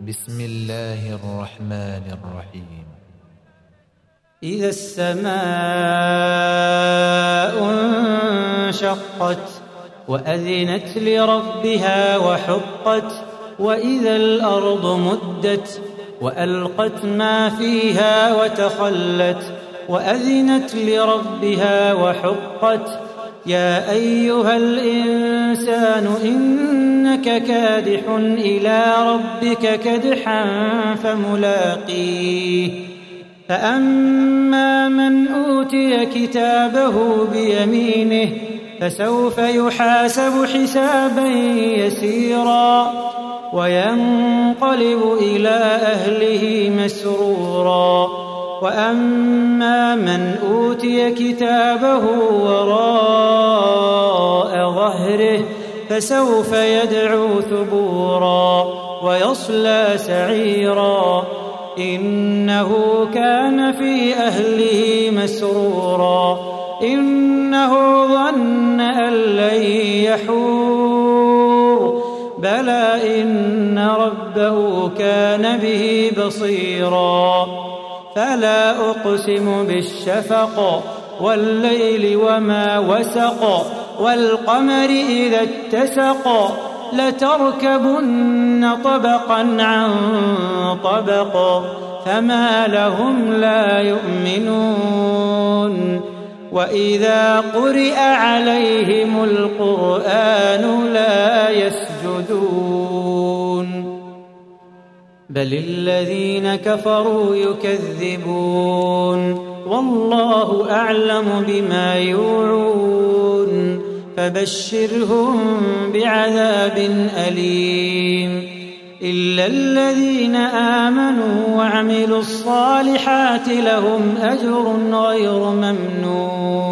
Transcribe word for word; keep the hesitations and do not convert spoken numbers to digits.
بسم الله الرحمن الرحيم. إذا السماء انشقت وأذنت لربها وحقت وإذا الأرض مدت وألقت ما فيها وتخلت وأذنت لربها وحقت يا أيها الإنسان إنك كادح إلى ربك كدحا فملاقيه فأما من أوتي كتابه بيمينه فسوف يحاسب حسابا يسيرا وينقلب إلى أهله مسرورا وأما من أوتي كتابه وراء ظهره فسوف يدعو ثبورا ويصلى سعيرا إنه كان في أهله مسرورا إنه ظن أن لن يحور بلى إن ربه كان به بصيرا فلا أقسم بالشفق والليل وما وسق والقمر إذا اتسق لتركبن طبقا عن طبق فما لهم لا يؤمنون وإذا قرئ عليهم القرآن لا يسجدون بل الذين كفروا يكذبون والله أعلم بما يوعون فبشرهم بعذاب أليم إلا الذين آمنوا وعملوا الصالحات لهم أجر غير ممنون